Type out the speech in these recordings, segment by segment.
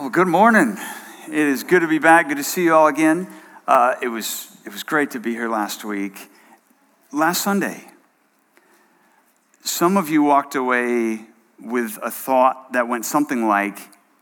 Well, good morning. It is good to be back. Good to see you all again. It was great to be here last week. Last Sunday, some of you walked away with a thought that went something like,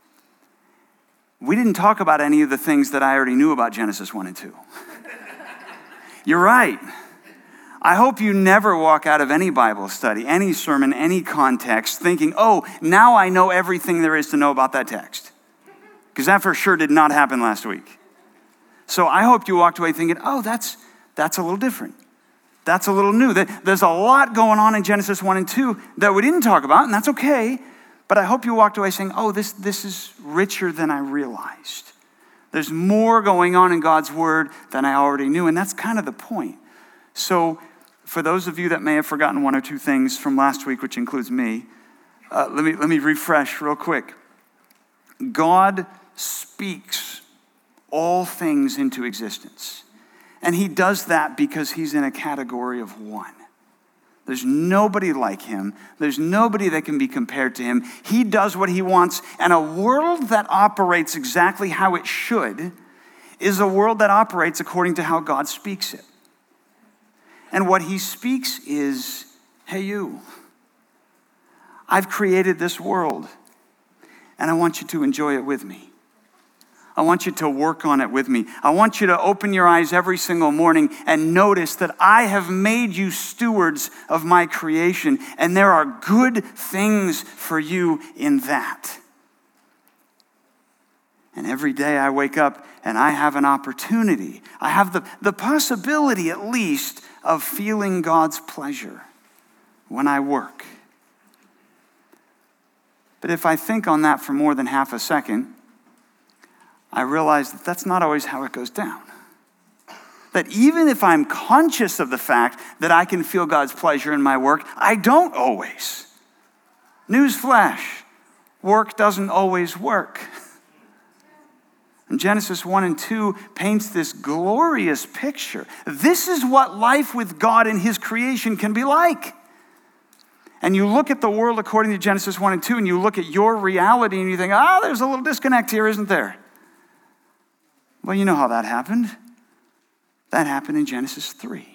we didn't talk about any of the things that I already knew about Genesis 1 and 2. You're right. I hope you never walk out of any Bible study, any sermon, any context thinking, oh, now I know everything there is to know about that text. Because that for sure did not happen last week. So I hope you walked away thinking, oh, that's a little different. That's a little new. There's a lot going on in Genesis 1 and 2 that we didn't talk about, and that's okay. But I hope you walked away saying, oh, this is richer than I realized. There's more going on in God's word than I already knew, and that's kind of the point. So for those of you that may have forgotten one or two things from last week, which includes me, let me refresh real quick. God speaks all things into existence. And he does that because he's in a category of one. There's nobody like him. There's nobody that can be compared to him. He does what he wants. And a world that operates exactly how it should is a world that operates according to how God speaks it. And what he speaks is, hey, you, I've created this world, and I want you to enjoy it with me. I want you to work on it with me. I want you to open your eyes every single morning and notice that I have made you stewards of my creation, and there are good things for you in that. And every day I wake up and I have an opportunity. I have the possibility, at least, of feeling God's pleasure when I work. But if I think on that for more than half a second, I realize that that's not always how it goes down. That even if I'm conscious of the fact that I can feel God's pleasure in my work, I don't always. Newsflash, work doesn't always work. And Genesis 1 and 2 paints this glorious picture. This is what life with God and his creation can be like. And you look at the world according to Genesis 1 and 2, and you look at your reality and you think, there's a little disconnect here, isn't there? Well, you know how that happened. That happened in Genesis 3.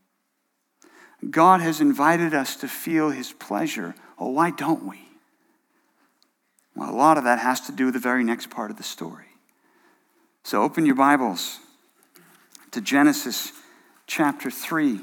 God has invited us to feel his pleasure. Well, why don't we? Well, a lot of that has to do with the very next part of the story. So open your Bibles to Genesis chapter 3.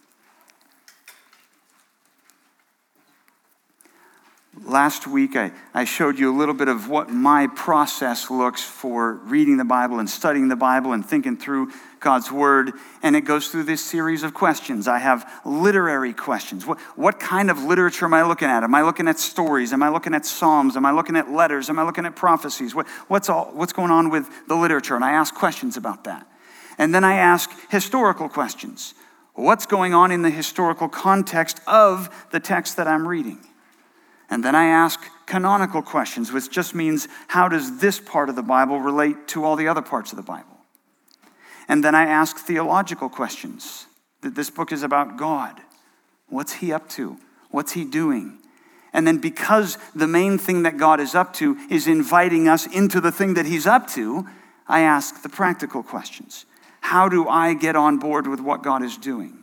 Last week, I showed you a little bit of what my process looks for reading the Bible and studying the Bible and thinking through God's Word. And it goes through this series of questions. I have literary questions. What kind of literature am I looking at? Am I looking at stories? Am I looking at Psalms? Am I looking at letters? Am I looking at prophecies? What's going on with the literature? And I ask questions about that. And then I ask historical questions. What's going on in the historical context of the text that I'm reading? And then I ask canonical questions, which just means, how does this part of the Bible relate to all the other parts of the Bible? And then I ask theological questions, that this book is about God. What's he up to? What's he doing? And then because the main thing that God is up to is inviting us into the thing that he's up to, I ask the practical questions. How do I get on board with what God is doing?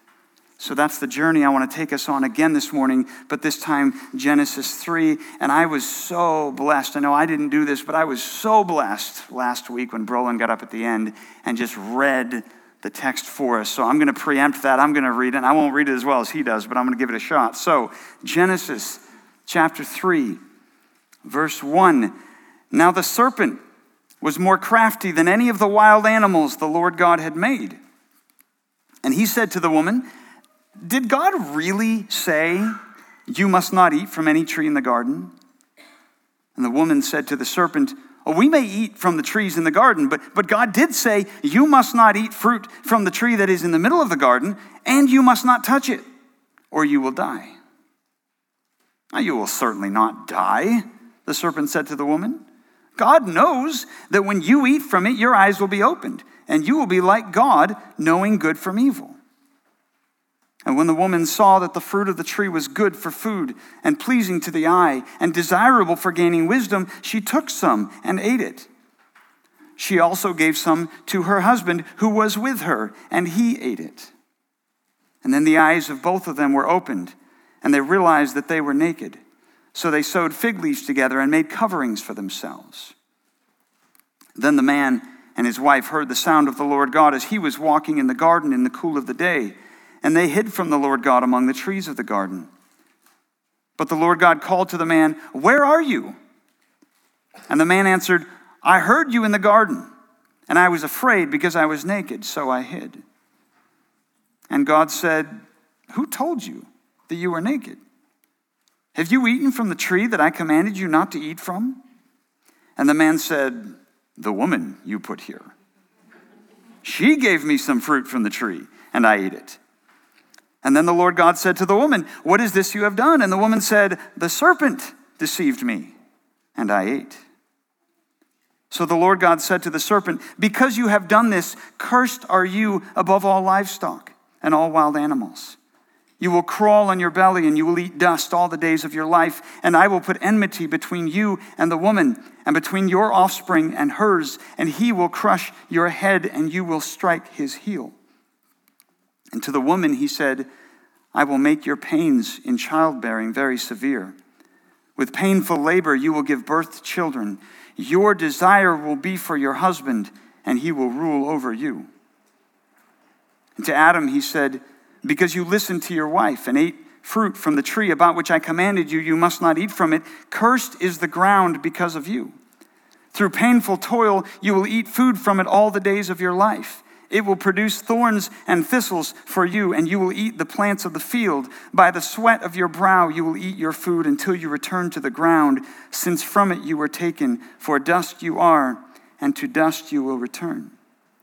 So that's the journey I want to take us on again this morning, but this time Genesis 3. And I was so blessed. I know I didn't do this, but I was so blessed last week when Brolin got up at the end and just read the text for us. So I'm going to preempt that. I'm going to read it. And I won't read it as well as he does, but I'm going to give it a shot. So Genesis chapter 3, verse 1. Now the serpent was more crafty than any of the wild animals the Lord God had made. And he said to the woman, did God really say, you must not eat from any tree in the garden? And the woman said to the serpent, we may eat from the trees in the garden, but God did say, you must not eat fruit from the tree that is in the middle of the garden, and you must not touch it, or you will die. Now, you will certainly not die, the serpent said to the woman. God knows that when you eat from it, your eyes will be opened, and you will be like God, knowing good from evil. And when the woman saw that the fruit of the tree was good for food and pleasing to the eye and desirable for gaining wisdom, she took some and ate it. She also gave some to her husband who was with her, and he ate it. And then the eyes of both of them were opened, and they realized that they were naked. So they sewed fig leaves together and made coverings for themselves. Then the man and his wife heard the sound of the Lord God as he was walking in the garden in the cool of the day, and they hid from the Lord God among the trees of the garden. But the Lord God called to the man, "Where are you?" And the man answered, "I heard you in the garden, and I was afraid because I was naked, so I hid." And God said, "Who told you that you were naked? Have you eaten from the tree that I commanded you not to eat from?" And the man said, "The woman you put here. She gave me some fruit from the tree, and I ate it." And then the Lord God said to the woman, "What is this you have done?" And the woman said, "The serpent deceived me, and I ate." So the Lord God said to the serpent, "Because you have done this, cursed are you above all livestock and all wild animals. You will crawl on your belly, and you will eat dust all the days of your life. And I will put enmity between you and the woman, and between your offspring and hers, and he will crush your head, and you will strike his heel." And to the woman he said, "I will make your pains in childbearing very severe. With painful labor you will give birth to children. Your desire will be for your husband, and he will rule over you." And to Adam he said, "Because you listened to your wife and ate fruit from the tree about which I commanded you, you must not eat from it. Cursed is the ground because of you. Through painful toil you will eat food from it all the days of your life. It will produce thorns and thistles for you, and you will eat the plants of the field. By the sweat of your brow you will eat your food until you return to the ground, since from it you were taken. For dust you are, and to dust you will return."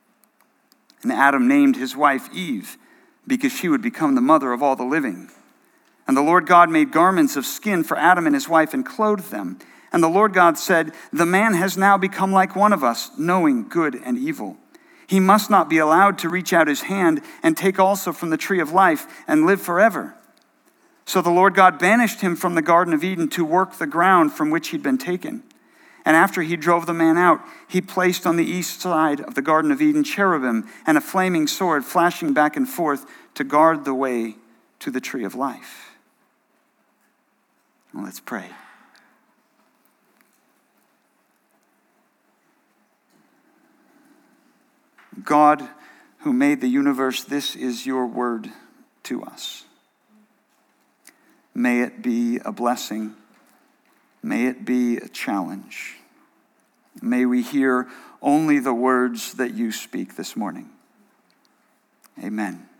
And Adam named his wife Eve, because she would become the mother of all the living. And the Lord God made garments of skin for Adam and his wife and clothed them. And the Lord God said, "The man has now become like one of us, knowing good and evil. He must not be allowed to reach out his hand and take also from the tree of life and live forever." So the Lord God banished him from the Garden of Eden to work the ground from which he'd been taken. And after he drove the man out, he placed on the east side of the Garden of Eden cherubim and a flaming sword flashing back and forth to guard the way to the tree of life. Well, let's pray. God, who made the universe, this is your word to us. May it be a blessing. May it be a challenge. May we hear only the words that you speak this morning. Amen.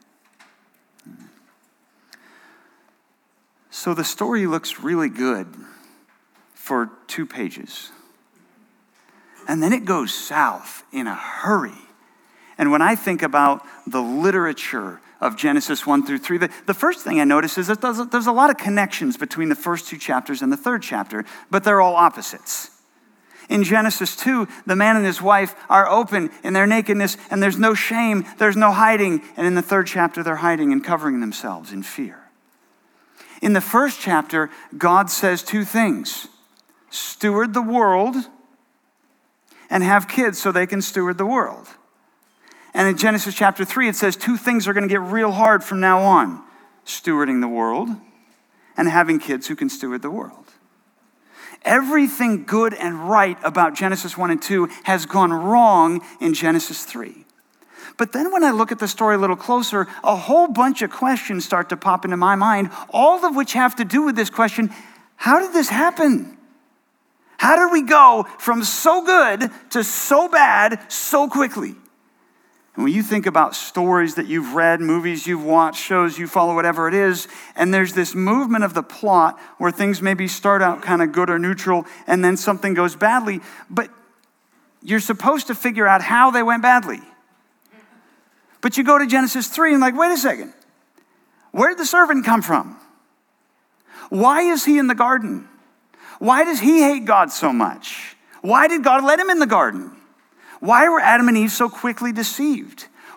So the story looks really good for 2 pages. And then it goes south in a hurry. And when I think about the literature of Genesis 1 through 3, the first thing I notice is that there's a lot of connections between the first 2 chapters and the 3rd chapter, but they're all opposites. In Genesis 2, the man and his wife are open in their nakedness, and there's no shame, there's no hiding. And in the 3rd chapter, they're hiding and covering themselves in fear. In the 1st chapter, God says 2 things: steward the world and have kids so they can steward the world. And in Genesis chapter 3, it says 2 things are going to get real hard from now on: stewarding the world and having kids who can steward the world. Everything good and right about Genesis 1 and 2 has gone wrong in Genesis 3. But then when I look at the story a little closer, a whole bunch of questions start to pop into my mind, all of which have to do with this question: how did this happen? How did we go from so good to so bad so quickly? And when you think about stories that you've read, movies you've watched, shows you follow, whatever it is, and there's this movement of the plot where things maybe start out kind of good or neutral, and then something goes badly, but you're supposed to figure out how they went badly. But you go to Genesis 3 and wait a second. Where did the servant come from? Why is he in the garden? Why does he hate God so much? Why did God let him in the garden? Why were Adam and Eve so quickly deceived?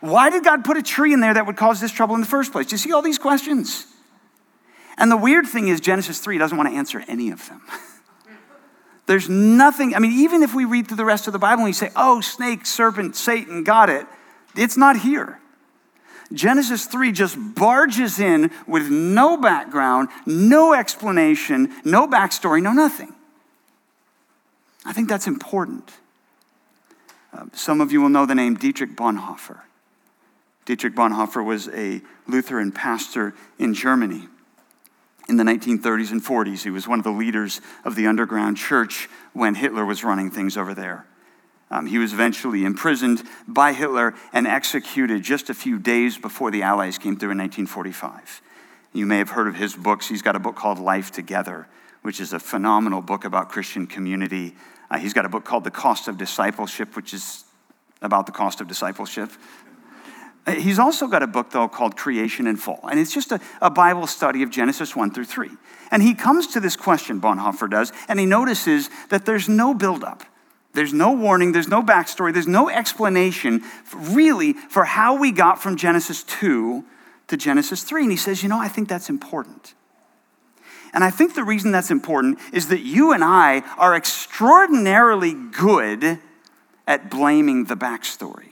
Why did God put a tree in there that would cause this trouble in the first place? Do you see all these questions? And the weird thing is Genesis 3 doesn't want to answer any of them. There's nothing, even if we read through the rest of the Bible and we say, oh, snake, serpent, Satan, got it, it's not here. Genesis 3 just barges in with no background, no explanation, no backstory, no nothing. I think that's important. Some of you will know the name Dietrich Bonhoeffer. Dietrich Bonhoeffer was a Lutheran pastor in Germany in the 1930s and 40s. He was one of the leaders of the underground church when Hitler was running things over there. He was eventually imprisoned by Hitler and executed just a few days before the Allies came through in 1945. You may have heard of his books. He's got a book called Life Together, which is a phenomenal book about Christian community. He's got a book called The Cost of Discipleship, which is about the cost of discipleship. He's also got a book, though, called Creation and Fall. And it's just a Bible study of Genesis 1 through 3. And he comes to this question, Bonhoeffer does, and he notices that there's no buildup. There's no warning, there's no backstory, there's no explanation really for how we got from Genesis 2 to Genesis 3. And he says, I think that's important. And I think the reason that's important is that you and I are extraordinarily good at blaming the backstory.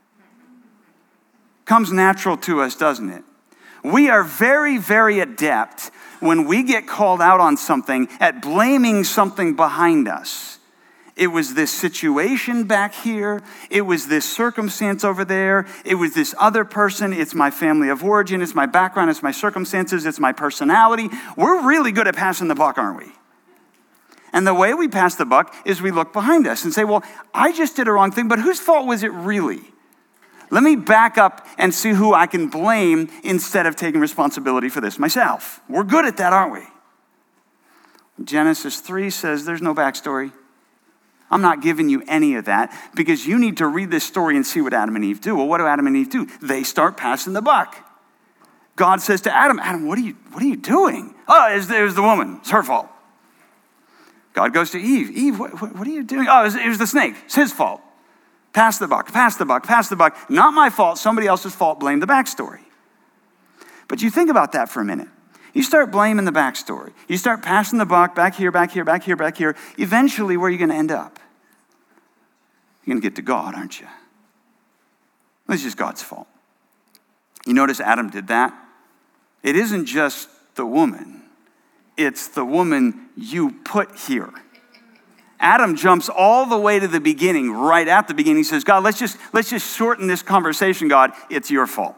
Comes natural to us, doesn't it? We are very, very adept when we get called out on something at blaming something behind us. It was this situation back here. It was this circumstance over there. It was this other person. It's my family of origin. It's my background. It's my circumstances. It's my personality. We're really good at passing the buck, aren't we? And the way we pass the buck is we look behind us and say, well, I just did a wrong thing, but whose fault was it really? Let me back up and see who I can blame instead of taking responsibility for this myself. We're good at that, aren't we? Genesis 3 says there's no backstory. I'm not giving you any of that because you need to read this story and see what Adam and Eve do. Well, what do Adam and Eve do? They start passing the buck. God says to Adam, what are you doing? Oh, it was the woman. It's her fault. God goes to Eve. Eve, what are you doing? Oh, it was the snake. It's his fault. Pass the buck, pass the buck, pass the buck. Not my fault, somebody else's fault. Blame the backstory. But you think about that for a minute. You start blaming the backstory. You start passing the buck back here, back here, back here, back here. Eventually, where are you going to end up? You're going to get to God, aren't you? It's just God's fault. You notice Adam did that? It isn't just the woman. It's the woman you put here. Adam jumps all the way to the beginning, right at the beginning. He says, God, let's just shorten this conversation, God. It's your fault.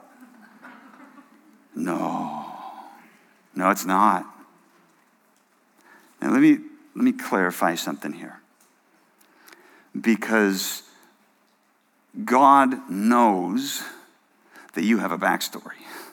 No, it's not. Now let me clarify something here. Because God knows that you have a backstory.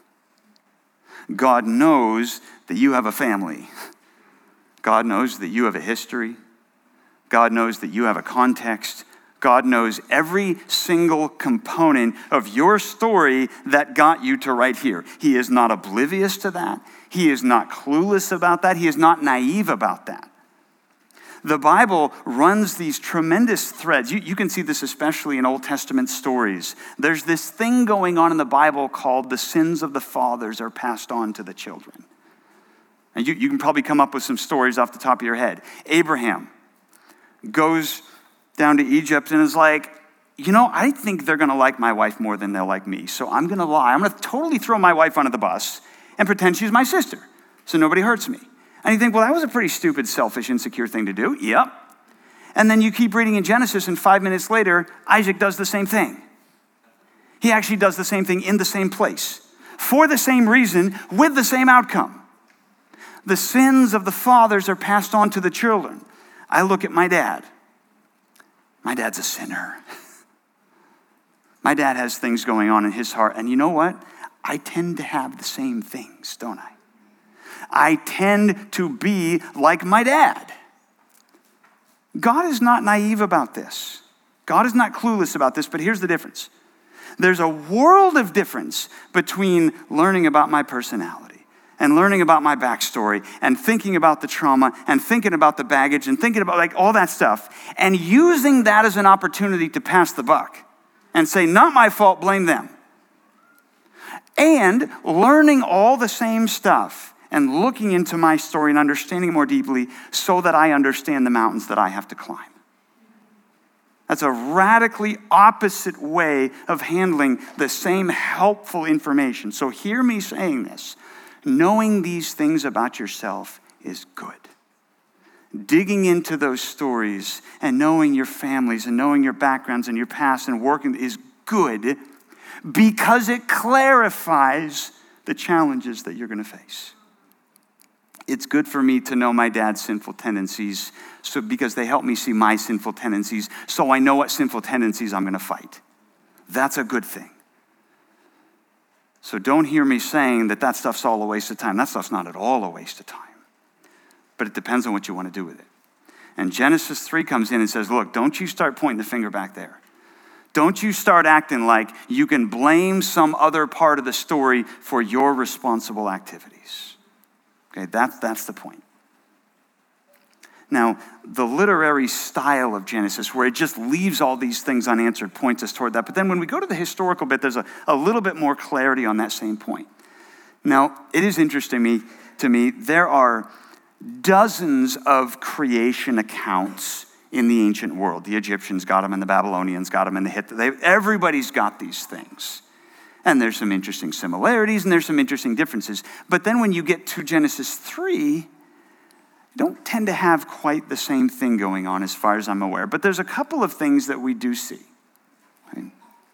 God knows that you have a family. God knows that you have a history. God knows that you have a context. God knows every single component of your story that got you to right here. He is not oblivious to that. He is not clueless about that. He is not naive about that. The Bible runs these tremendous threads. You can see this especially in Old Testament stories. There's this thing going on in the Bible called the sins of the fathers are passed on to the children. And you can probably come up with some stories off the top of your head. Abraham goes down to Egypt and is like, I think they're going to like my wife more than they'll like me. So I'm going to lie. I'm going to totally throw my wife under the bus and pretend she's my sister so nobody hurts me. And you think, well, that was a pretty stupid, selfish, insecure thing to do. Yep. And then you keep reading in Genesis, and 5 minutes later, Isaac does the same thing. He actually does the same thing in the same place, for the same reason, with the same outcome. The sins of the fathers are passed on to the children. I look at my dad. My dad's a sinner. My dad has things going on in his heart, and you know what? I tend to have the same things, don't I? I tend to be like my dad. God is not naive about this. God is not clueless about this, but here's the difference. There's a world of difference between learning about my personality and learning about my backstory and thinking about the trauma and thinking about the baggage and thinking about all that stuff and using that as an opportunity to pass the buck and say, not my fault, blame them. and learning all the same stuff and looking into my story and understanding it more deeply so that I understand the mountains that I have to climb. That's a radically opposite way of handling the same helpful information. So hear me saying this. Knowing these things about yourself is good. Digging into those stories and knowing your families and knowing your backgrounds and your past and working is good because it clarifies the challenges that you're going to face. It's good for me to know my dad's sinful tendencies because they help me see my sinful tendencies so I know what sinful tendencies I'm going to fight. That's a good thing. So don't hear me saying that stuff's all a waste of time. That stuff's not at all a waste of time. But it depends on what you want to do with it. And Genesis 3 comes in and says, look, don't you start pointing the finger back there. Don't you start acting like you can blame some other part of the story for your responsible activities. Okay, that's the point. Now, the literary style of Genesis, where it just leaves all these things unanswered, points us toward that. But then when we go to the historical bit, there's a little bit more clarity on that same point. Now, it is interesting to me, there are dozens of creation accounts in the ancient world. The Egyptians got them, and the Babylonians got them, and the Hittites. Everybody's got these things. And there's some interesting similarities, and there's some interesting differences. But then when you get to Genesis 3, you don't tend to have quite the same thing going on as far as I'm aware. But there's a couple of things that we do see. Right?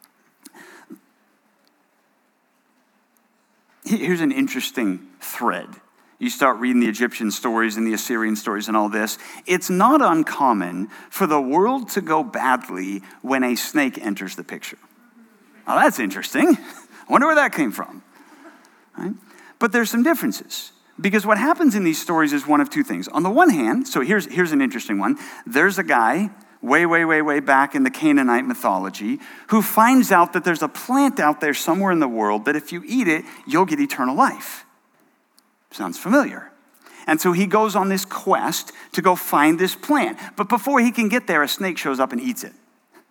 Here's an interesting thread. You start reading the Egyptian stories and the Assyrian stories and all this. It's not uncommon for the world to go badly when a snake enters the picture. Now that's interesting. I wonder where that came from. Right? But there's some differences. Because what happens in these stories is one of two things. On the one hand, so here's an interesting one. There's a guy way back in the Canaanite mythology who finds out that there's a plant out there somewhere in the world that if you eat it, you'll get eternal life. Sounds familiar. And so he goes on this quest to go find this plant. But before he can get there, a snake shows up and eats it.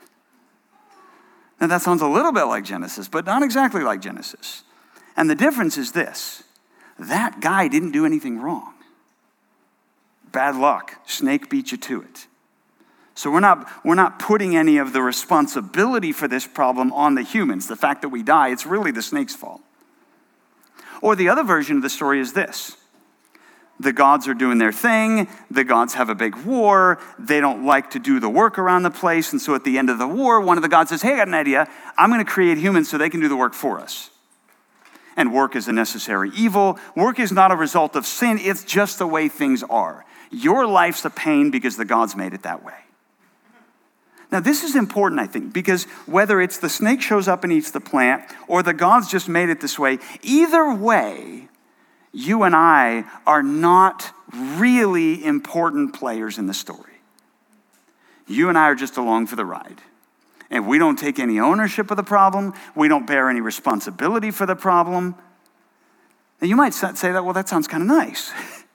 Now that sounds a little bit like Genesis, but not exactly like Genesis. And the difference is this. That guy didn't do anything wrong. Bad luck. Snake beat you to it. So we're not putting any of the responsibility for this problem on the humans. The fact that we die, it's really the snake's fault. Or the other version of the story is this. The gods are doing their thing. The gods have a big war. They don't like to do the work around the place. And so at the end of the war, one of the gods says, hey, I got an idea. I'm going to create humans so they can do the work for us. And work is a necessary evil. Work is not a result of sin. It's just the way things are. Your life's a pain because the gods made it that way. Now, this is important, I think, because whether it's the snake shows up and eats the plant or the gods just made it this way, either way, you and I are not really important players in the story. You and I are just along for the ride. And we don't take any ownership of the problem. We don't bear any responsibility for the problem. And you might say that, well, that sounds kind of nice.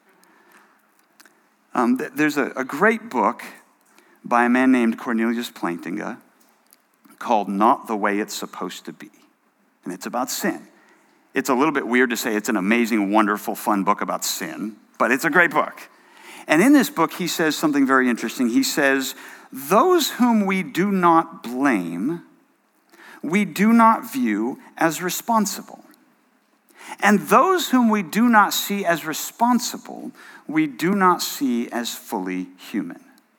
There's a great book by a man named Cornelius Plantinga called Not the Way It's Supposed to Be. And it's about sin. It's a little bit weird to say it's an amazing, wonderful, fun book about sin, but it's a great book. And in this book, he says something very interesting. He says, those whom we do not blame, we do not view as responsible. And those whom we do not see as responsible, we do not see as fully human.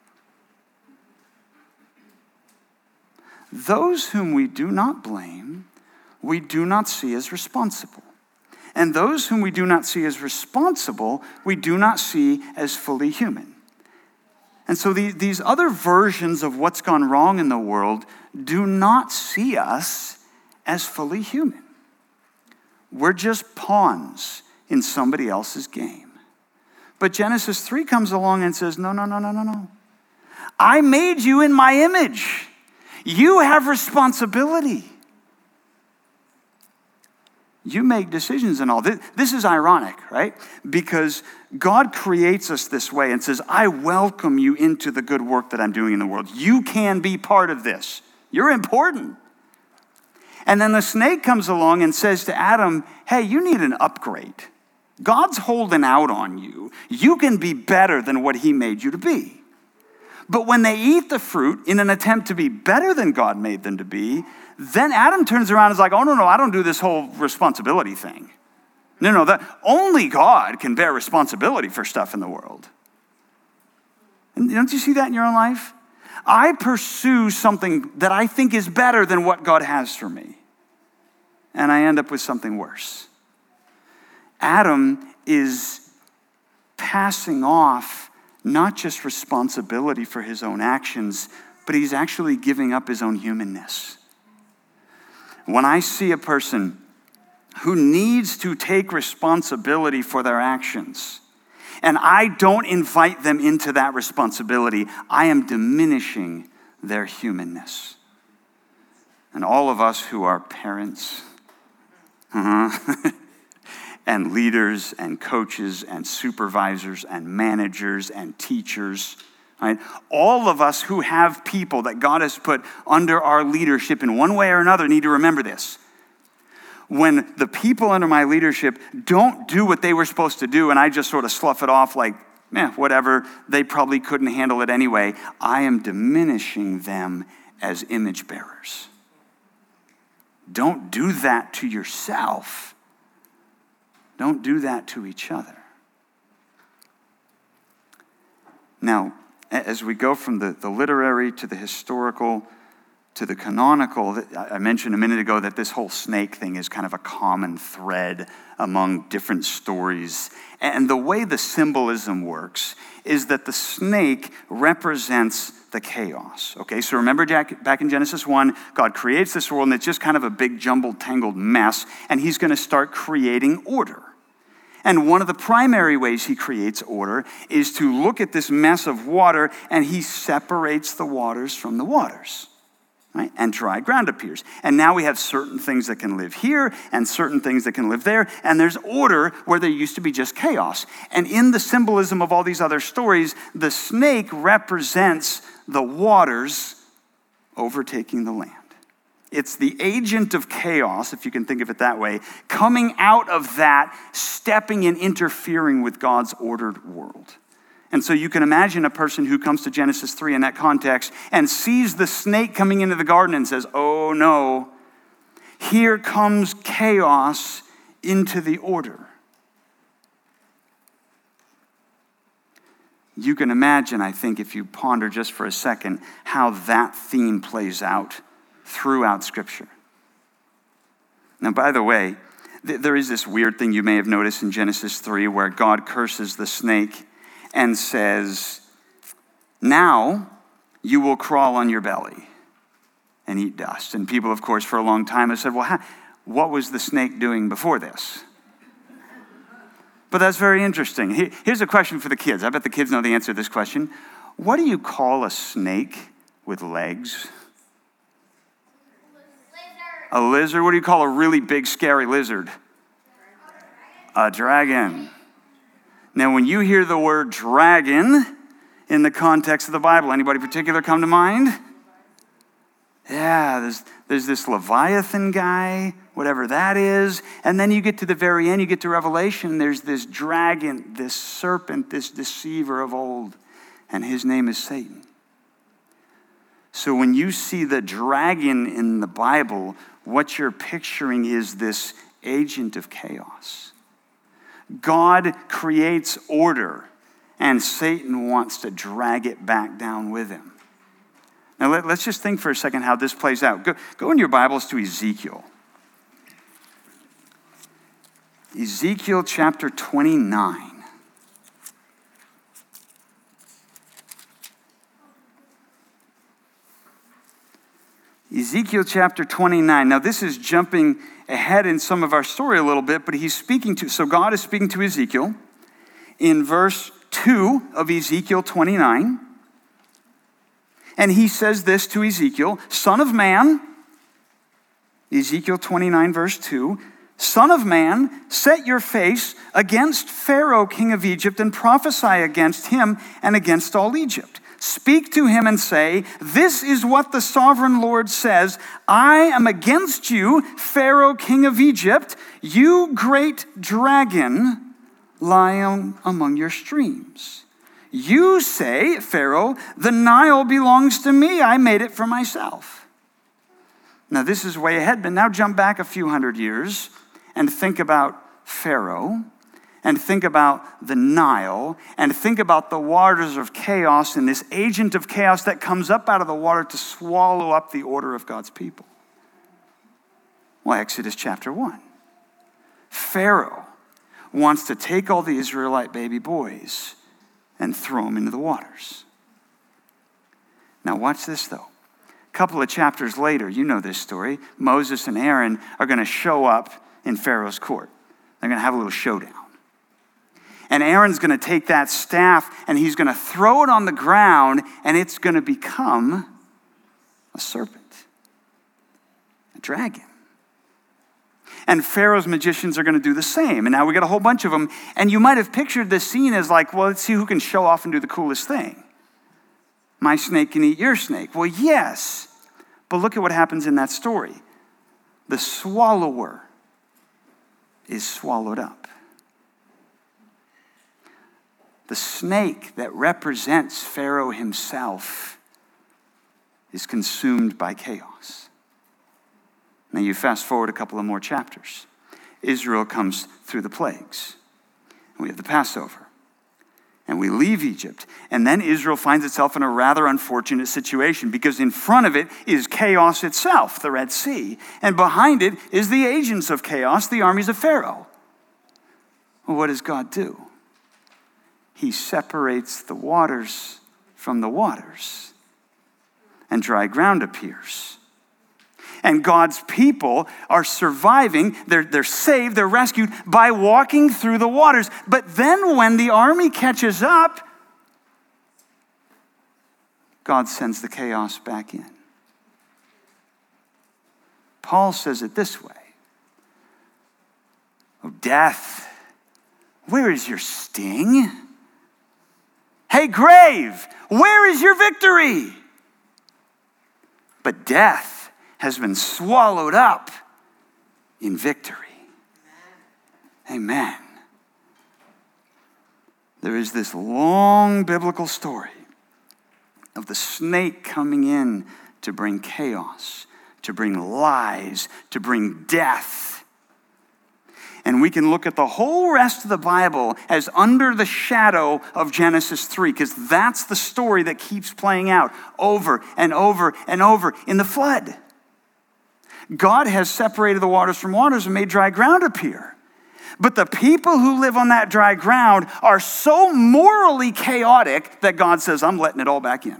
Those whom we do not blame, we do not see as responsible. And those whom we do not see as responsible, we do not see as fully human. And so these other versions of what's gone wrong in the world do not see us as fully human. We're just pawns in somebody else's game. But Genesis 3 comes along and says, no. I made you in my image. You have responsibility. You make decisions and all. This is ironic, right? Because God creates us this way and says, I welcome you into the good work that I'm doing in the world. You can be part of this. You're important. And then the snake comes along and says to Adam, hey, you need an upgrade. God's holding out on you. You can be better than what he made you to be. But when they eat the fruit in an attempt to be better than God made them to be, then Adam turns around and is like, oh, no, I don't do this whole responsibility thing. No, that only God can bear responsibility for stuff in the world. And don't you see that in your own life? I pursue something that I think is better than what God has for me. And I end up with something worse. Adam is passing off not just responsibility for his own actions, but he's actually giving up his own humanness. When I see a person who needs to take responsibility for their actions, and I don't invite them into that responsibility, I am diminishing their humanness. And all of us who are parents, and leaders and coaches and supervisors and managers and teachers, right? All of us who have people that God has put under our leadership in one way or another need to remember this. When the people under my leadership don't do what they were supposed to do and I just sort of slough it off like, whatever, they probably couldn't handle it anyway, I am diminishing them as image bearers. Don't do that to yourself. Don't do that to each other. Now, as we go from the literary to the historical to the canonical, I mentioned a minute ago that this whole snake thing is kind of a common thread among different stories. And the way the symbolism works is that the snake represents the chaos. Okay, so remember back in Genesis 1, God creates this world and it's just kind of a big jumbled, tangled mess, and he's going to start creating order. And one of the primary ways he creates order is to look at this mess of water and he separates the waters from the waters. Right? And dry ground appears. And now we have certain things that can live here and certain things that can live there. And there's order where there used to be just chaos. And in the symbolism of all these other stories, the snake represents the waters overtaking the land. It's the agent of chaos, if you can think of it that way, coming out of that, stepping and interfering with God's ordered world. And so you can imagine a person who comes to Genesis 3 in that context and sees the snake coming into the garden and says, oh no, here comes chaos into the order. You can imagine, I think, if you ponder just for a second, how that theme plays out throughout Scripture. Now, by the way, there is this weird thing you may have noticed in Genesis 3 where God curses the snake and says, now you will crawl on your belly and eat dust. And people, of course, for a long time have said, well, what was the snake doing before this? But that's very interesting. Here's a question for the kids. I bet the kids know the answer to this question. What do you call a snake with legs? A lizard. What do you call a really big, scary lizard? A dragon. Now, when you hear the word dragon in the context of the Bible, anybody particular come to mind? Yeah, there's this Leviathan guy, whatever that is. And then you get to the very end, you get to Revelation, there's this dragon, this serpent, this deceiver of old, and his name is Satan. So when you see the dragon in the Bible, what you're picturing is this agent of chaos. God creates order, and Satan wants to drag it back down with him. Now, let's just think for a second how this plays out. Go in your Bibles to Ezekiel. Ezekiel chapter 29. Ezekiel chapter 29. Now, this is jumping ahead in some of our story a little bit, but so God is speaking to Ezekiel in verse 2 of Ezekiel 29. And he says this to Ezekiel, Son of man, Ezekiel 29 verse 2, Son of man, set your face against Pharaoh, king of Egypt, and prophesy against him and against all Egypt. Speak to him and say, this is what the sovereign Lord says. I am against you, Pharaoh, king of Egypt. You great dragon, lying among your streams. You say, Pharaoh, the Nile belongs to me. I made it for myself. Now this is way ahead, but now jump back a few hundred years and think about Pharaoh, and think about the Nile, and think about the waters of chaos and this agent of chaos that comes up out of the water to swallow up the order of God's people. Well, Exodus chapter 1. Pharaoh wants to take all the Israelite baby boys and throw them into the waters. Now watch this though. A couple of chapters later, you know this story, Moses and Aaron are going to show up in Pharaoh's court. They're going to have a little showdown. And Aaron's going to take that staff and he's going to throw it on the ground and it's going to become a serpent, a dragon. And Pharaoh's magicians are going to do the same. And now we got a whole bunch of them. And you might have pictured this scene as like, well, let's see who can show off and do the coolest thing. My snake can eat your snake. Well, yes. But look at what happens in that story. The swallower is swallowed up. The snake that represents Pharaoh himself is consumed by chaos. Now you fast forward a couple of more chapters. Israel comes through the plagues. And we have the Passover. And we leave Egypt. And then Israel finds itself in a rather unfortunate situation because in front of it is chaos itself, the Red Sea. And behind it is the agents of chaos, the armies of Pharaoh. Well, what does God do? He separates the waters from the waters, and dry ground appears. And God's people are surviving, they're saved, they're rescued by walking through the waters. But then when the army catches up, God sends the chaos back in. Paul says it this way. Oh, death, where is your sting? Hey, grave, where is your victory? But death has been swallowed up in victory. Amen. There is this long biblical story of the snake coming in to bring chaos, to bring lies, to bring death. And we can look at the whole rest of the Bible as under the shadow of Genesis 3, because that's the story that keeps playing out over and over and over in the flood. God has separated the waters from waters and made dry ground appear. But the people who live on that dry ground are so morally chaotic that God says, I'm letting it all back in.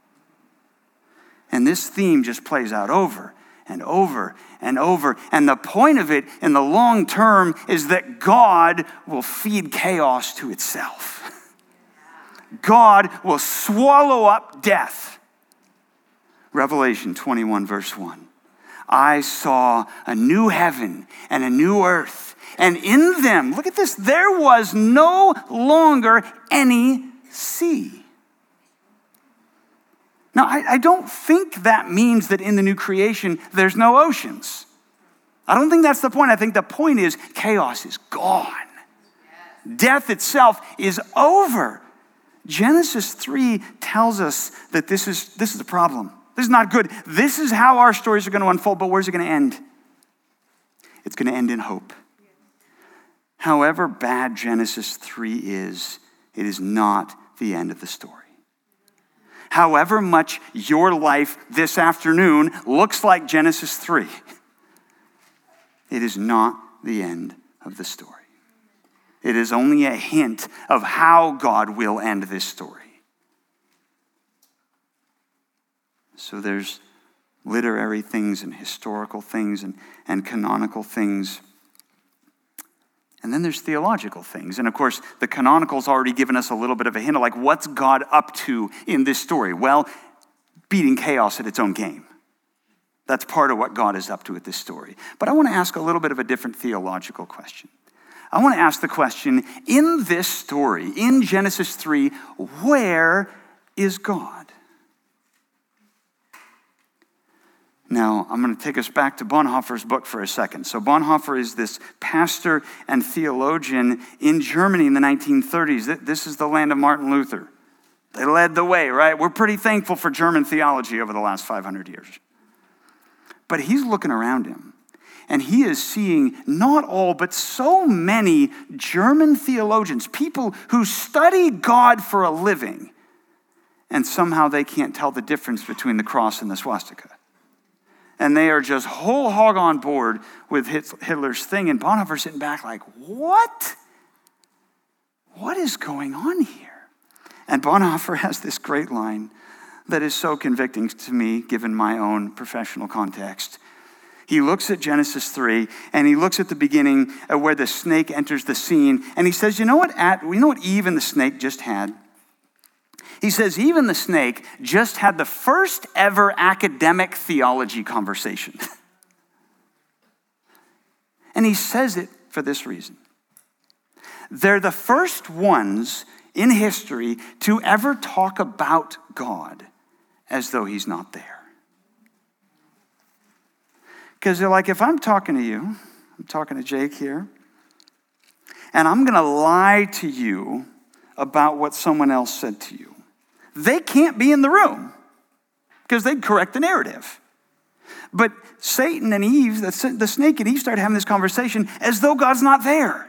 And this theme just plays out over and over and over. And the point of it in the long term is that God will feed chaos to itself. God will swallow up death. Revelation 21 verse 1. I saw a new heaven and a new earth. And in them, look at this, there was no longer any sea. Now, I don't think that means that in the new creation, there's no oceans. I don't think that's the point. I think the point is chaos is gone. Yes. Death itself is over. Genesis 3 tells us that this is a problem. This is not good. This is how our stories are going to unfold, but where's it going to end? It's going to end in hope. However bad Genesis 3 is, it is not the end of the story. However much your life this afternoon looks like Genesis 3, it is not the end of the story. It is only a hint of how God will end this story. So there's literary things and historical things and canonical things. And then there's theological things. And of course, the canonical's already given us a little bit of a hint of like, what's God up to in this story? Well, beating chaos at its own game. That's part of what God is up to with this story. But I want to ask a little bit of a different theological question. I want to ask the question, in this story, in Genesis 3, where is God. Now, I'm going to take us back to Bonhoeffer's book for a second. So Bonhoeffer is this pastor and theologian in Germany in the 1930s. This is the land of Martin Luther. They led the way, right? We're pretty thankful for German theology over the last 500 years. But he's looking around him, and he is seeing not all, but so many German theologians, people who study God for a living, and somehow they can't tell the difference between the cross and the swastika. And they are just whole hog on board with Hitler's thing. And Bonhoeffer sitting back like, what? What is going on here? And Bonhoeffer has this great line that is so convicting to me, given my own professional context. He looks at Genesis 3, and he looks at the beginning where the snake enters the scene. And he says, you know what Eve and the snake just had? He says, Eve and the snake just had the first ever academic theology conversation. And he says it for this reason. They're the first ones in history to ever talk about God as though he's not there. Because they're like, if I'm talking to you, I'm talking to Jake here, and I'm going to lie to you about what someone else said to you, they can't be in the room because they'd correct the narrative. But Satan and Eve, the snake and Eve, started having this conversation as though God's not there.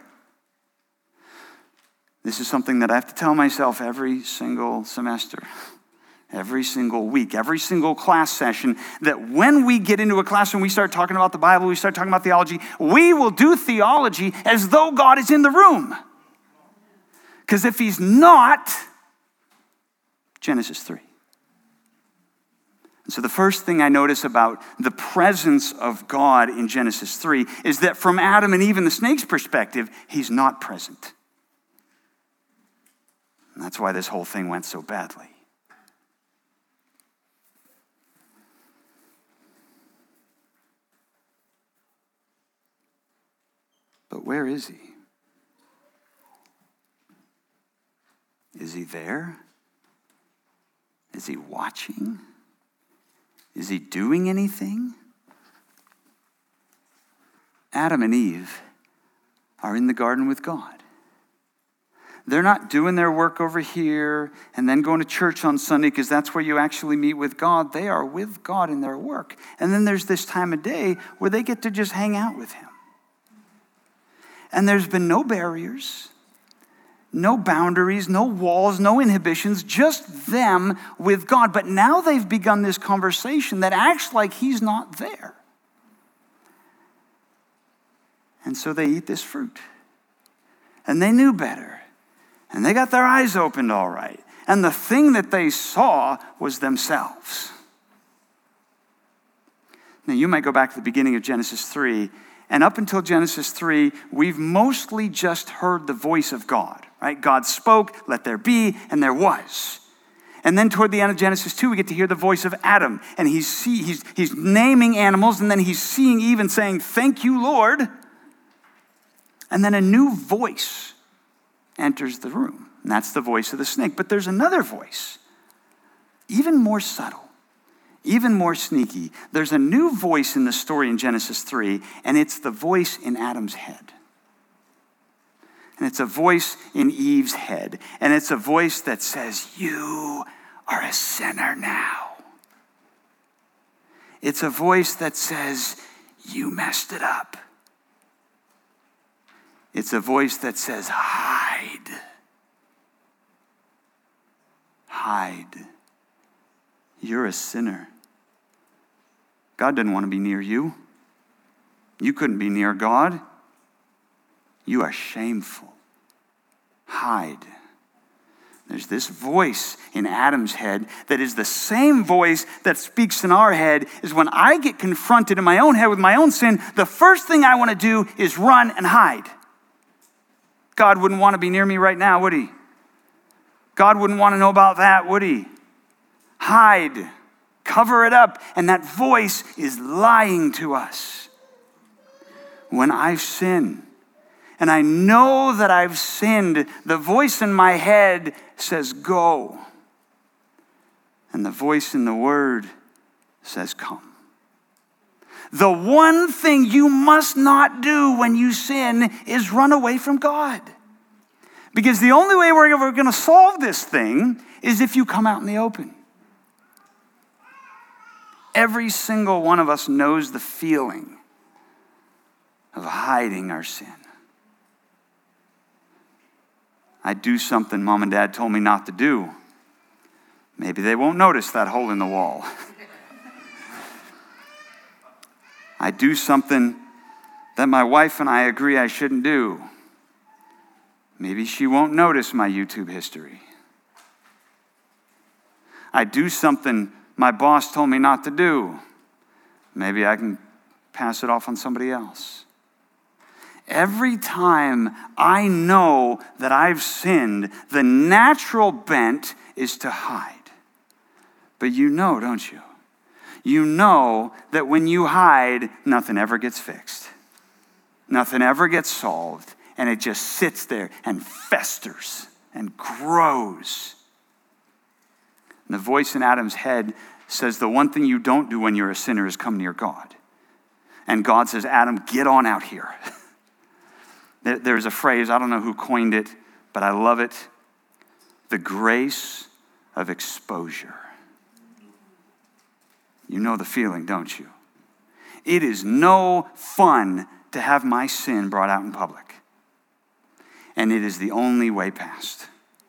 This is something that I have to tell myself every single semester, every single week, every single class session, that when we get into a classroom, we start talking about the Bible, we start talking about theology, we will do theology as though God is in the room. Because if he's not, Genesis 3. And so the first thing I notice about the presence of God in Genesis 3 is that from Adam and Eve and the snake's perspective, he's not present. And that's why this whole thing went so badly. But where is he? Is he there? Is he watching? Is he doing anything? Adam and Eve are in the garden with God. They're not doing their work over here and then going to church on Sunday because that's where you actually meet with God. They are with God in their work. And then there's this time of day where they get to just hang out with him. And there's been no barriers, no boundaries, no walls, no inhibitions, just them with God. But now they've begun this conversation that acts like he's not there. And so they eat this fruit. And they knew better. And they got their eyes opened all right. And the thing that they saw was themselves. Now you might go back to the beginning of Genesis 3. And up until Genesis 3, we've mostly just heard the voice of God, right? God spoke, let there be, and there was. And then toward the end of Genesis 2, we get to hear the voice of Adam. And he's naming animals, and then he's seeing Eve and saying, thank you, Lord. And then a new voice enters the room. And that's the voice of the snake. But there's another voice, even more subtle. Even more sneaky. There's a new voice in the story in Genesis 3, and it's the voice in Adam's head. And it's a voice in Eve's head. And it's a voice that says, you are a sinner now. It's a voice that says, you messed it up. It's a voice that says, hide. Hide. You're a sinner. God doesn't want to be near you. You couldn't be near God. You are shameful. Hide. There's this voice in Adam's head that is the same voice that speaks in our head. Is when I get confronted in my own head with my own sin, the first thing I want to do is run and hide. God wouldn't want to be near me right now, would he? God wouldn't want to know about that, would he? Hide. Cover it up. And that voice is lying to us. When I sin, and I know that I've sinned, the voice in my head says, go. And the voice in the Word says, come. The one thing you must not do when you sin is run away from God. Because the only way we're ever going to solve this thing is if you come out in the open. Every single one of us knows the feeling of hiding our sin. I do something Mom and Dad told me not to do. Maybe they won't notice that hole in the wall. I do something that my wife and I agree I shouldn't do. Maybe she won't notice my YouTube history. I do something my boss told me not to do. Maybe I can pass it off on somebody else. Every time I know that I've sinned, the natural bent is to hide. But you know, don't you? You know that when you hide, nothing ever gets fixed. Nothing ever gets solved. And it just sits there and festers and grows. And the voice in Adam's head says the one thing you don't do when you're a sinner is come near God. And God says, Adam, get on out here. There's a phrase, I don't know who coined it, but I love it. The grace of exposure. You know the feeling, don't you? It is no fun to have my sin brought out in public. And it is the only way past.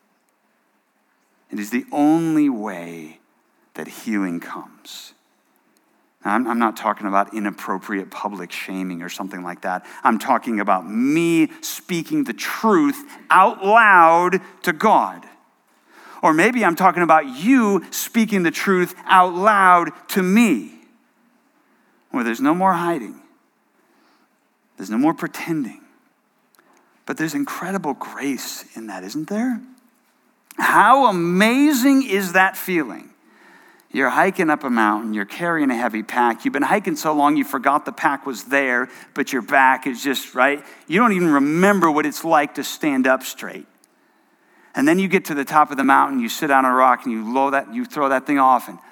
It is the only way that healing comes. Now, I'm not talking about inappropriate public shaming or something like that. I'm talking about me speaking the truth out loud to God. Or maybe I'm talking about you speaking the truth out loud to me, where there's no more hiding. There's no more pretending. But there's incredible grace in that, isn't there? How amazing is that feeling? You're hiking up a mountain, you're carrying a heavy pack. You've been hiking so long you forgot the pack was there, but your back is just, right? You don't even remember what it's like to stand up straight. And then you get to the top of the mountain, you sit on a rock and you throw that thing off and,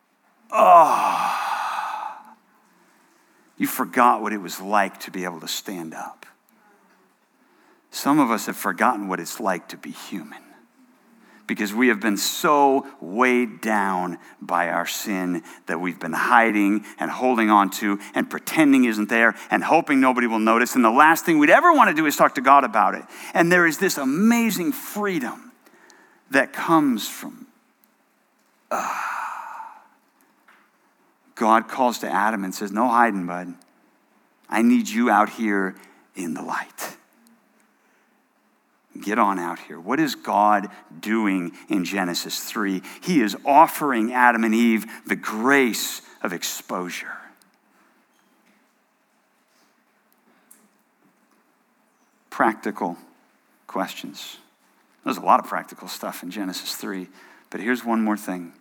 you forgot what it was like to be able to stand up. Some of us have forgotten what it's like to be human because we have been so weighed down by our sin that we've been hiding and holding on to and pretending isn't there and hoping nobody will notice. And the last thing we'd ever want to do is talk to God about it. And there is this amazing freedom that comes from God calls to Adam and says, no hiding, bud. I need you out here in the light. Get on out here. What is God doing in Genesis 3? He is offering Adam and Eve the grace of exposure. Practical questions. There's a lot of practical stuff in Genesis 3, but here's one more thing.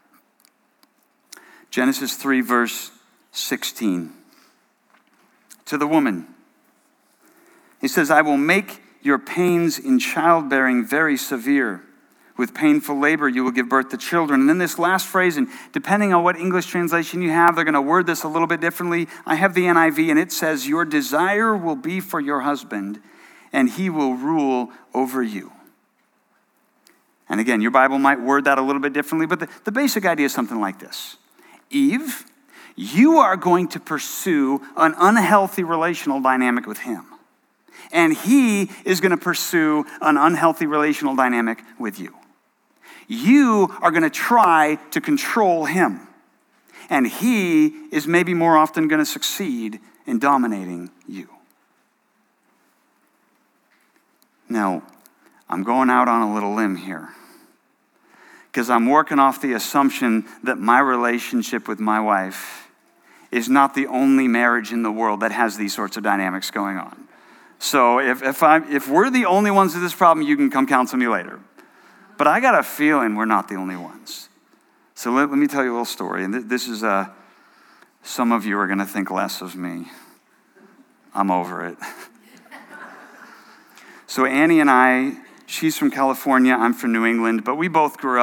Genesis 3, verse 16. To the woman, he says, I will make your pains in childbearing very severe. With painful labor, you will give birth to children. And then this last phrase, and depending on what English translation you have, they're going to word this a little bit differently. I have the NIV, and it says, your desire will be for your husband, and he will rule over you. And again, your Bible might word that a little bit differently, but the basic idea is something like this. Eve, you are going to pursue an unhealthy relational dynamic with him. And he is going to pursue an unhealthy relational dynamic with you. You are going to try to control him. And he is maybe more often going to succeed in dominating you. Now, I'm going out on a little limb here, because I'm working off the assumption that my relationship with my wife is not the only marriage in the world that has these sorts of dynamics going on. So if we're the only ones with this problem, you can come counsel me later. But I got a feeling we're not the only ones. So let me tell you a little story. And this is, some of you are going to think less of me. I'm over it. So Annie and I, she's from California, I'm from New England, but we both grew up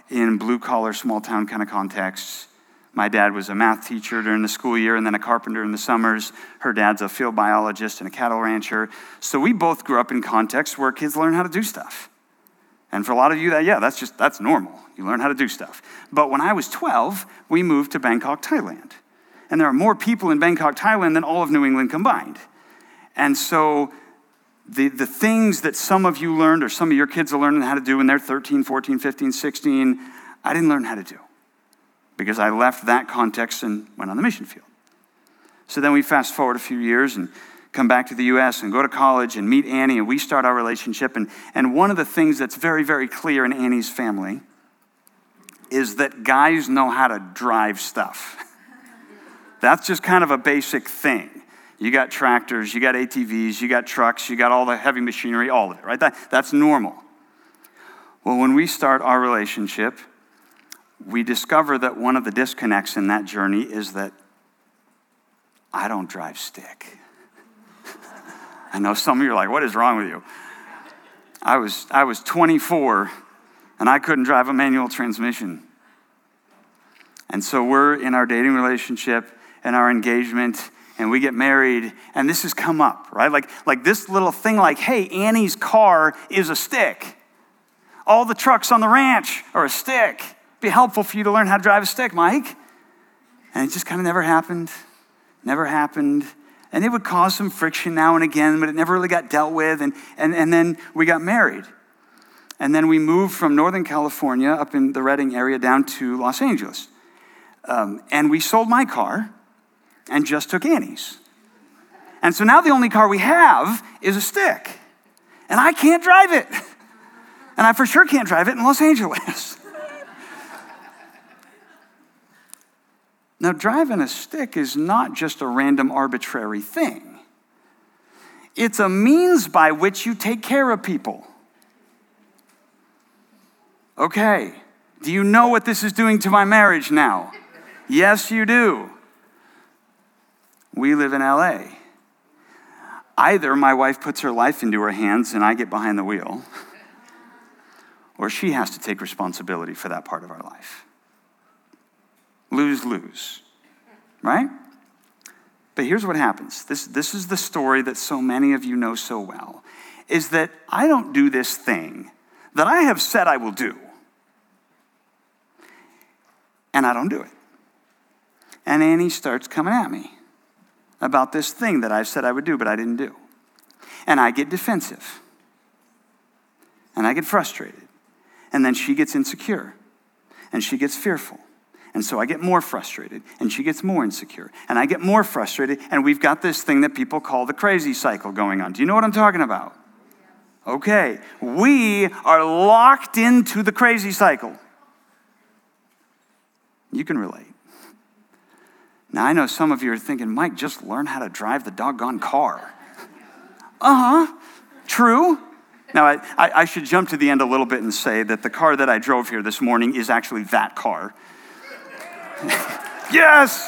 in blue-collar, small-town kind of contexts. My dad was a math teacher during the school year and then a carpenter in the summers. Her dad's a field biologist and a cattle rancher. So we both grew up in contexts where kids learn how to do stuff. And for a lot of you, that's normal. You learn how to do stuff. But when I was 12, we moved to Bangkok, Thailand. And there are more people in Bangkok, Thailand than all of New England combined. And so the things that some of you learned or some of your kids are learning how to do when they're 13, 14, 15, 16, I didn't learn how to do because I left that context and went on the mission field. So then we fast forward a few years and come back to the U.S. and go to college and meet Annie, and we start our relationship. And one of the things that's very, very clear in Annie's family is that guys know how to drive stuff. That's just kind of a basic thing. You got tractors, you got ATVs, you got trucks, you got all the heavy machinery, all of it, right? That's normal. Well, when we start our relationship, we discover that one of the disconnects in that journey is that I don't drive stick. I know some of you are like, what is wrong with you? I was 24 and I couldn't drive a manual transmission. And so we're in our dating relationship and our engagement and we get married and this has come up, right? Like this little thing like, hey, Annie's car is a stick. All the trucks on the ranch are a stick. It'd be helpful for you to learn how to drive a stick, Mike. And it just kind of never happened. And it would cause some friction now and again, but it never really got dealt with. And then we got married. And then we moved from Northern California up in the Redding area down to Los Angeles. And we sold my car and just took Annie's. And so now the only car we have is a stick. And I can't drive it. And I for sure can't drive it in Los Angeles. Now, driving a stick is not just a random arbitrary thing. It's a means by which you take care of people. Okay, do you know what this is doing to my marriage now? Yes, you do. We live in LA. Either my wife puts her life into her hands and I get behind the wheel, or she has to take responsibility for that part of our life. Lose, right? But here's what happens. This is the story that so many of you know so well, is that I don't do this thing that I have said I will do. And I don't do it. And Annie starts coming at me about this thing that I've said I would do, but I didn't do. And I get defensive. And I get frustrated. And then she gets insecure. And she gets fearful. And so I get more frustrated, and she gets more insecure, and I get more frustrated, and we've got this thing that people call the crazy cycle going on. Do you know what I'm talking about? Okay, we are locked into the crazy cycle. You can relate. Now, I know some of you are thinking, Mike, just learn how to drive the doggone car. True. Now, I should jump to the end a little bit and say that the car that I drove here this morning is actually that car. Yes!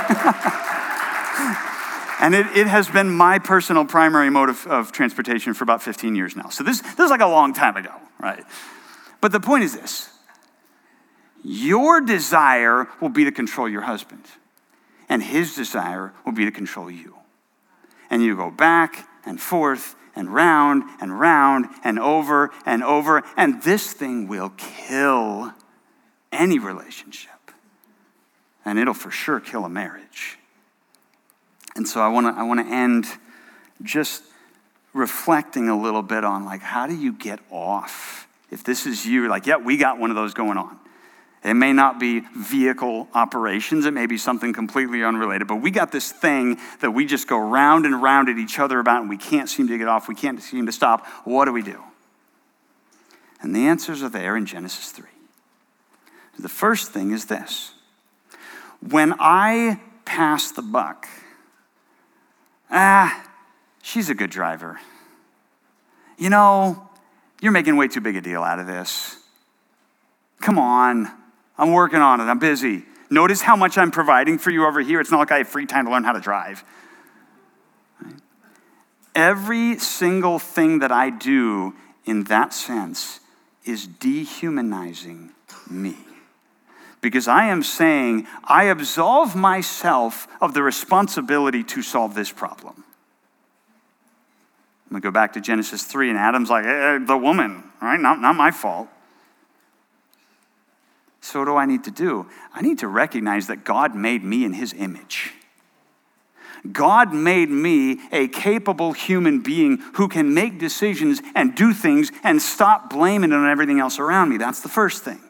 And it has been my personal primary mode of transportation for about 15 years now. So this is like a long time ago, right? But the point is this. Your desire will be to control your husband. And his desire will be to control you. And you go back and forth and round and over and over. And this thing will kill any relationship. And it'll for sure kill a marriage. And so I want to end just reflecting a little bit on like, how do you get off? If this is you, like, yeah, we got one of those going on. It may not be vehicle operations. It may be something completely unrelated. But we got this thing that we just go round and round at each other about, and we can't seem to get off. We can't seem to stop. What do? And the answers are there in Genesis 3. The first thing is this. When I pass the buck, she's a good driver. You know, you're making way too big a deal out of this. Come on, I'm working on it, I'm busy. Notice how much I'm providing for you over here. It's not like I have free time to learn how to drive. Right? Every single thing that I do in that sense is dehumanizing me. Because I am saying, I absolve myself of the responsibility to solve this problem. I'm going to go back to Genesis 3, and Adam's like, the woman, right? Not my fault. So what do I need to do? I need to recognize that God made me in his image. God made me a capable human being who can make decisions and do things and stop blaming it on everything else around me. That's the first thing.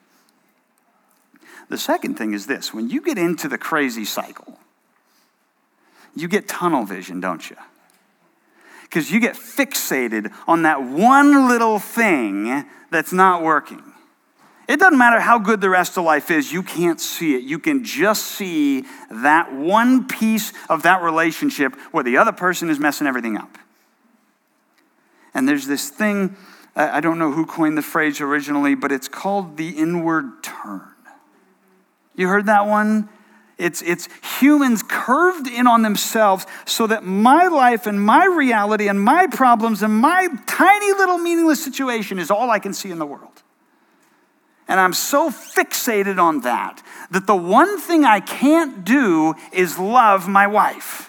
The second thing is this. When you get into the crazy cycle, you get tunnel vision, don't you? Because you get fixated on that one little thing that's not working. It doesn't matter how good the rest of life is, you can't see it. You can just see that one piece of that relationship where the other person is messing everything up. And there's this thing, I don't know who coined the phrase originally, but it's called the inward turn. You heard that one? It's humans curved in on themselves so that my life and my reality and my problems and my tiny little meaningless situation is all I can see in the world. And I'm so fixated on that the one thing I can't do is love my wife.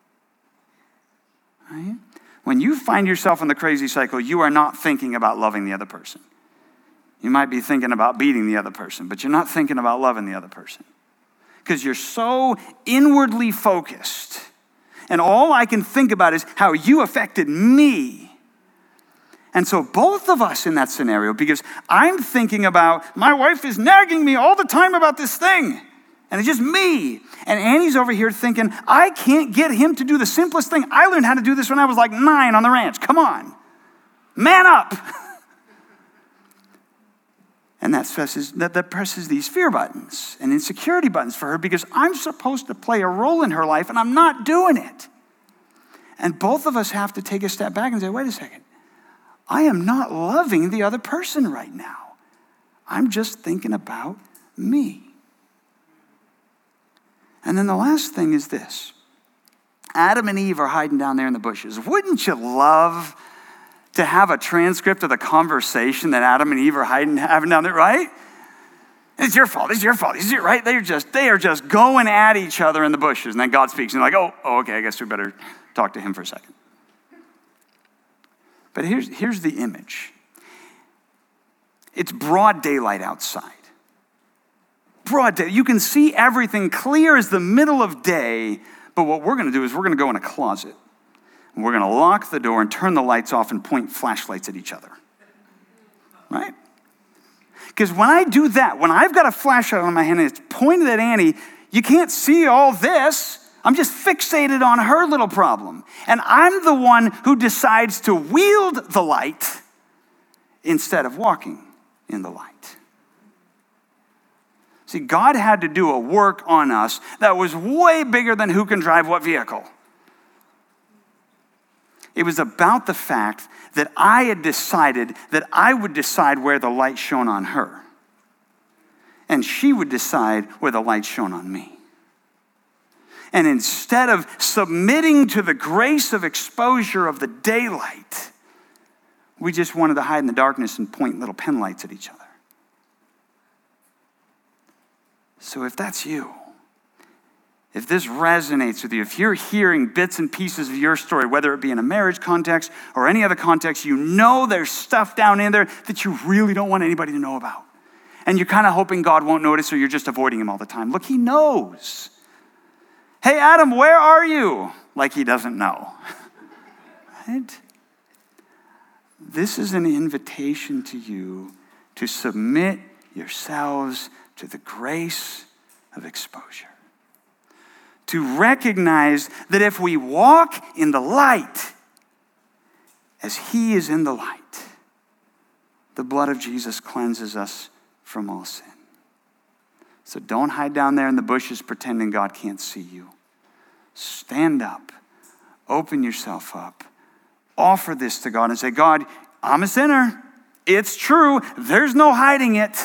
Right? When you find yourself in the crazy cycle, you are not thinking about loving the other person. You might be thinking about beating the other person, but you're not thinking about loving the other person. Because you're so inwardly focused. And all I can think about is how you affected me. And so both of us in that scenario, because I'm thinking about, my wife is nagging me all the time about this thing. And it's just me. And Annie's over here thinking, I can't get him to do the simplest thing. I learned how to do this when I was like 9 on the ranch. Come on. Man up. And that presses these fear buttons and insecurity buttons for her because I'm supposed to play a role in her life and I'm not doing it. And both of us have to take a step back and say, wait a second. I am not loving the other person right now. I'm just thinking about me. And then the last thing is this. Adam and Eve are hiding down there in the bushes. Wouldn't you love to have a transcript of the conversation that Adam and Eve are having down there, right? It's your fault, it's your fault, it's your, right? They are just going at each other in the bushes. And then God speaks and they're like, oh, okay, I guess we better talk to him for a second. But here's the image. It's broad daylight outside. Broad day. You can see everything clear as the middle of day, but what we're going to do is we're going to go in a closet. And we're going to lock the door and turn the lights off and point flashlights at each other. Right? Because when I do that, when I've got a flashlight on my hand and it's pointed at Annie, you can't see all this. I'm just fixated on her little problem. And I'm the one who decides to wield the light instead of walking in the light. See, God had to do a work on us that was way bigger than who can drive what vehicle. It was about the fact that I had decided that I would decide where the light shone on her. And she would decide where the light shone on me. And instead of submitting to the grace of exposure of the daylight, we just wanted to hide in the darkness and point little pen lights at each other. So if that's you, if this resonates with you, if you're hearing bits and pieces of your story, whether it be in a marriage context or any other context, you know there's stuff down in there that you really don't want anybody to know about. And you're kind of hoping God won't notice or you're just avoiding him all the time. Look, he knows. Hey, Adam, where are you? Like he doesn't know. Right? This is an invitation to you to submit yourselves to the grace of exposure. To recognize that if we walk in the light as he is in the light, the blood of Jesus cleanses us from all sin. So don't hide down there in the bushes pretending God can't see you. Stand up, open yourself up, offer this to God and say, God, I'm a sinner. It's true. There's no hiding it.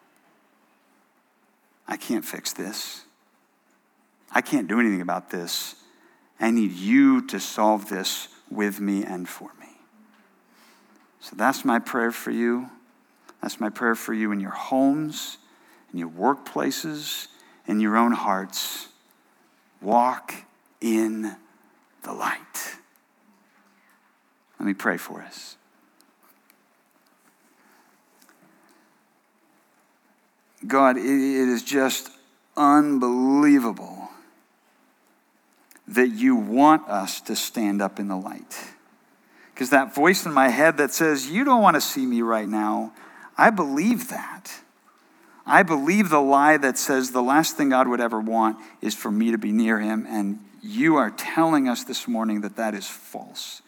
I can't fix this. I can't do anything about this. I need you to solve this with me and for me. So that's my prayer for you. That's my prayer for you in your homes, in your workplaces, in your own hearts. Walk in the light. Let me pray for us. God, it is just unbelievable that you want us to stand up in the light. Because that voice in my head that says, you don't want to see me right now, I believe that. I believe the lie that says the last thing God would ever want is for me to be near him, and you are telling us this morning that that is false.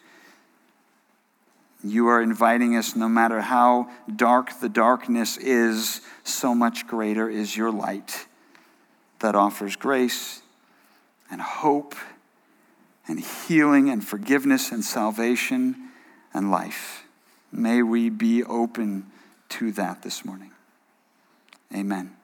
You are inviting us, no matter how dark the darkness is, so much greater is your light that offers grace and hope and healing and forgiveness and salvation and life. May we be open to that this morning. Amen.